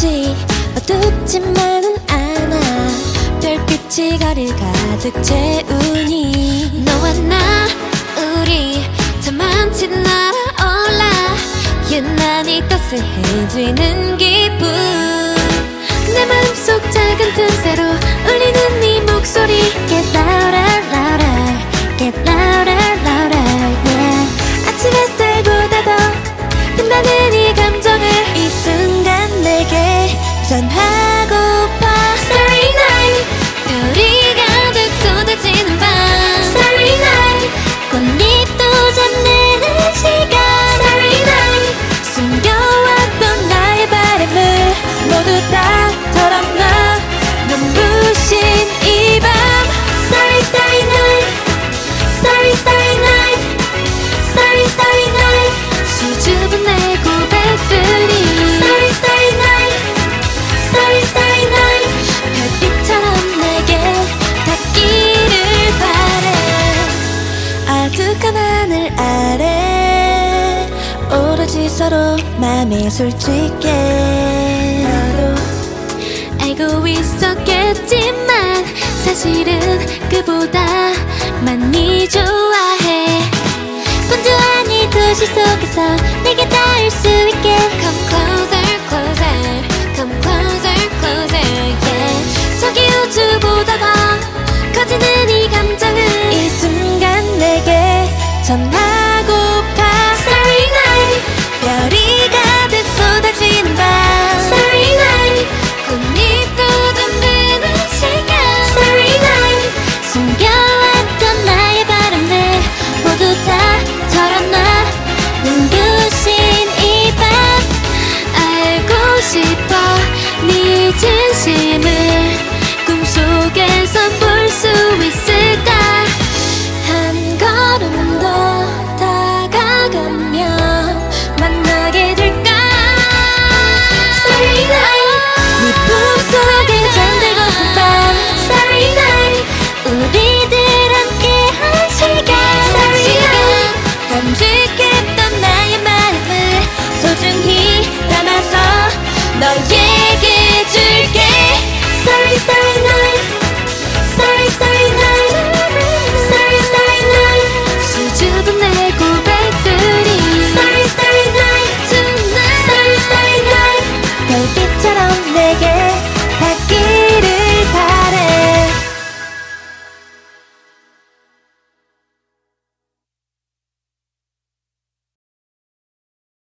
굳이 어둡지만은 않아. 별빛이 거리를 가득 채우니 너와 나 우리 참 많지 날아올라. 유난히 따스해지는 기분. 내 마음속 작은 틈새로 울리는 네 목소리. Get louder, louder, get louder, louder, yeah. 아침 햇살보다 더 빛나는 이 감정을 이 순간 내게 전하고파. Starry night, 별이 가득 쏟아지는 밤. Starry night, 꽃잎도 잠드는 시간. Starry night, 숨겨왔던 나의 바람을 모두 다 털어놔. 눈부신 이 밤. Starry, starry night, starry, starry night, starry, starry night. 수줍은 내 고백들이 Starry, starry night, starry, starry night. 별빛처럼 내게 닿기를 바래. 아득한 하늘 아래 오로지 서로 맘에 솔직해. 나도 알고 있었겠지만 사실은 그보다 많이 좋아해. 분주한 이 도시 속에서 내게 닿을 수 있게 Come close.